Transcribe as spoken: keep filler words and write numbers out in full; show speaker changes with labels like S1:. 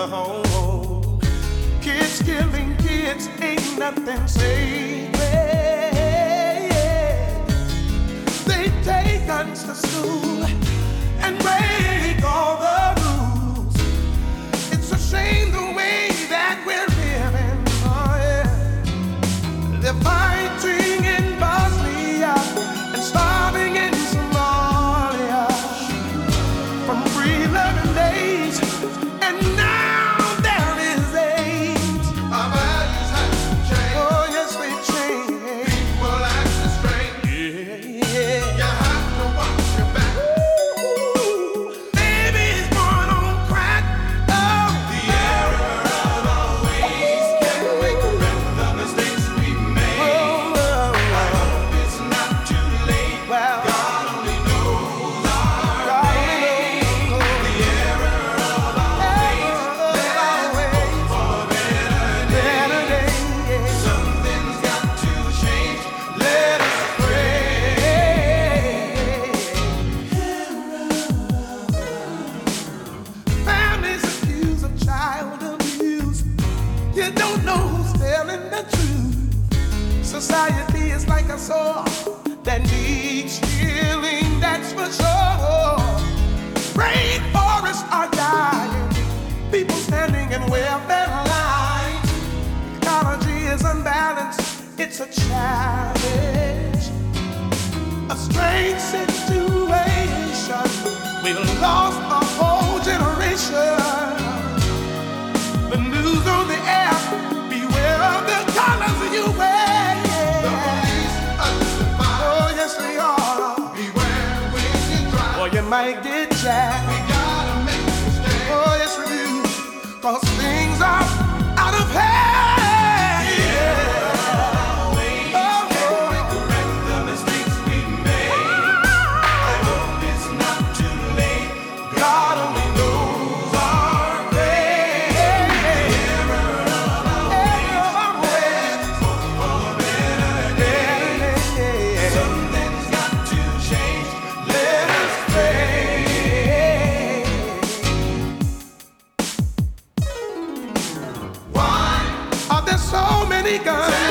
S1: home. Kids killing kids ain't nothing sacred. They take guns to school and break all the rules. It's a shame the way that we're living. Oh, yeah. They're fighting in Bosnia and starving in Somalia from free loving days, and now there is AIDS.
S2: Our values have changed.
S1: Oh, yes, they change.
S2: People act strange.
S1: Yeah, yeah.
S2: You have to watch your back.
S1: Ooh, babies born on crack. Oh,
S2: The error of our ways can make a rip the mistakes we made.
S1: oh, oh,
S2: I hope it's not too late.
S1: well,
S2: God only knows our
S1: God
S2: pain.
S1: knows.
S2: The error of our ways. Let's hope for a better day.
S1: Better days, yeah.
S2: Something's got to change. Let us pray.
S1: Families accused of child abuse. You don't know who's telling the truth. Society is like a soul that needs healing, that's for sure. Rainforests are dying, people standing in welfare lines. Ecology is unbalanced, it's a challenge. A strange situation. We lost a whole generation. The news on the air, beware of the colors you wear.
S2: The police are justified.
S1: Oh, yes, they are.
S2: Beware when you drive.
S1: Or you might get jacked.
S2: We gotta make a stand.
S1: Oh, yes, we do. Cause things are out of hand.
S2: Always
S1: Oh,
S2: can we correct the mistakes we made? I hope it's not too late. God only knows our pain. The error of our ways. Hope for a better day. Something's got to change. Let us pray. Why
S1: Are there so many guns?